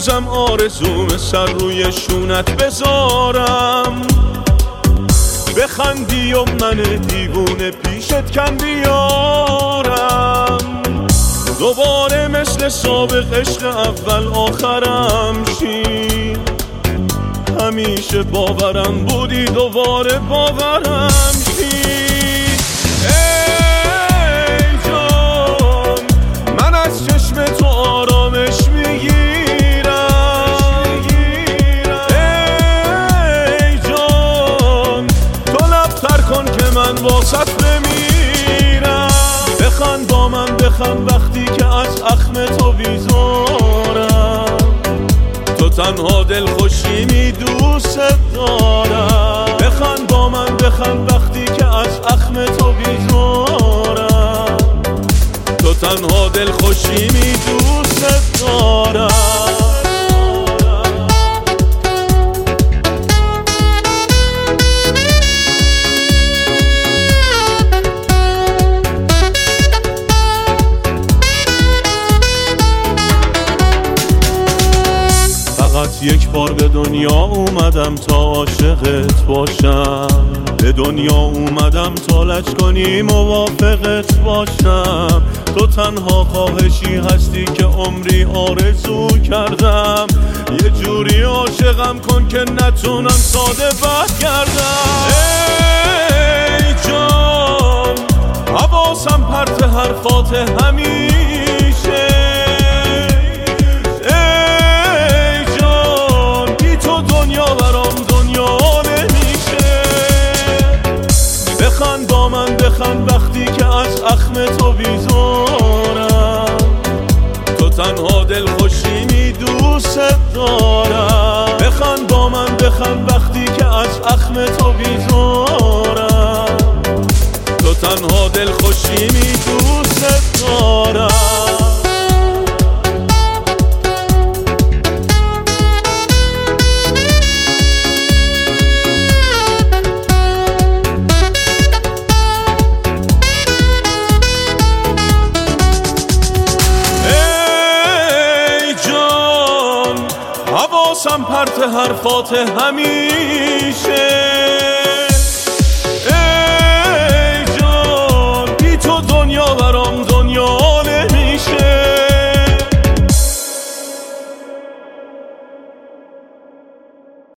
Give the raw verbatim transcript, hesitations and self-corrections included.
هنوزم آرزوم سر روی شونت بذارم، بخندی و من دیوونه پیشت کم بیارم، دوباره مثل سابق عشق اول آخرم شی، همیشه باورم بودی دوباره باورم شی. ای جان من از چشم تو آرامش میگیرم، ای جان تو لبتر کن که من واسط بمیرم، بخند با من بخند وقتی که از اخم تو بیزارم، تو تنها دل خوشی می دوست دارم، بخند با من بخند وقتی که از اخم تو بیزارم، تو تنها دل خوشی می دوست دارم. فقط یک بار به دنیا اومدم تا عاشقت باشم، به دنیا اومدم تا لج کنی موافقت باشم، تو تنها خواهشی هستی که عمری آرزو کردم، یه جوری عاشقم کن که نتونم ساده برگردم. ای جان حواسم پرت حرفات همیشه، بخند با من بخند وقتی که از اخم تو بیزارم، تو تنها دل خوشی می دوست دارم، بخند با من بخند وقتی که از اخم تو بیزارم، تو تنها دل خوشی می دوست دارم. حواسم پرت حرفات همیشه،